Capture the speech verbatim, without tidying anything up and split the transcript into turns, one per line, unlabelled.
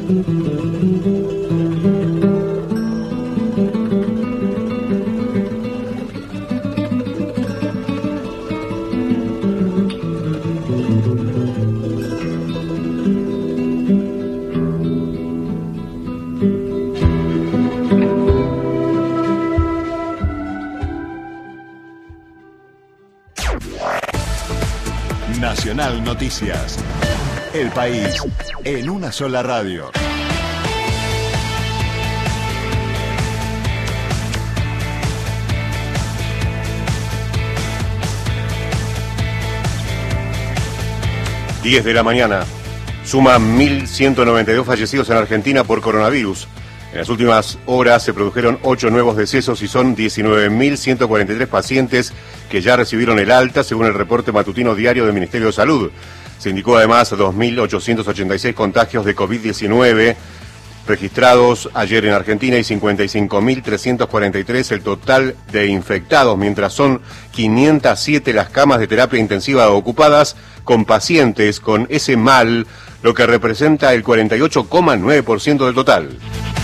Nacional Noticias. El país en una sola radio.
diez de la mañana. Suma mil ciento noventa y dos fallecidos en Argentina por coronavirus. En las últimas horas se produjeron ocho nuevos decesos y son diecinueve mil ciento cuarenta y tres pacientes que ya recibieron el alta, según el reporte matutino diario del Ministerio de Salud. Se indicó además dos mil ochocientos ochenta y seis contagios de COVID diecinueve registrados ayer en Argentina y cincuenta y cinco mil trescientos cuarenta y tres el total de infectados, mientras son quinientas siete las camas de terapia intensiva ocupadas con pacientes con ese mal, lo que representa el cuarenta y ocho coma nueve por ciento del total.